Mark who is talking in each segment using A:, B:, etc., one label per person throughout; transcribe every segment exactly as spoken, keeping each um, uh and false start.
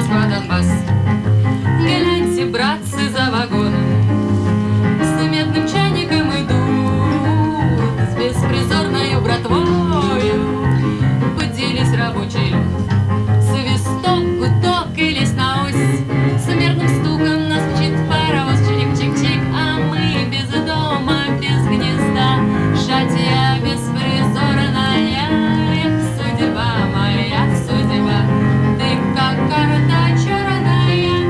A: Москва, Донбасс. Гляньте, братцы, за вагоном с медным чайником идут, с беспризорною братвою поделись рабочий люд. Свисток, гудок и лезь на ось, с мерным стуком нас мчит паровоз, чик-чик-чик, а мы без дома, без гнезда, шатья беспризорная. Эх, судьба моя, судьба, ты как карта черная.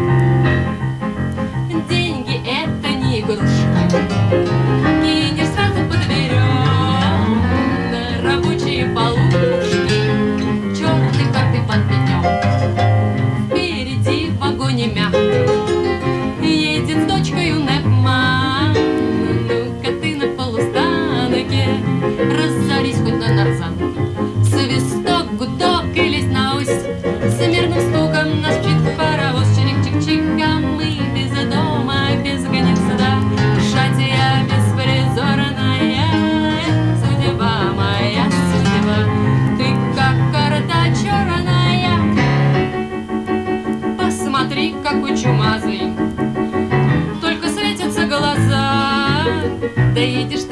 A: Деньги — это не игрушка, кинешь сразу под верёвку, рабочие полушки, черные карты под пятём. Впереди в вагоне мягко едет с дочкою Непман. Ну-ка ты на полустанке разорись хоть на нарзан. Свисток, гудок и лезь на ось, с мирным стуком нас мчит паровоз, чирик-чик-чик, а мы без дома, без гнезда, шатья беспризорная. Судьба моя, судьба, ты как карта черная. Посмотри, какой чумазый, только светятся глаза, да едешь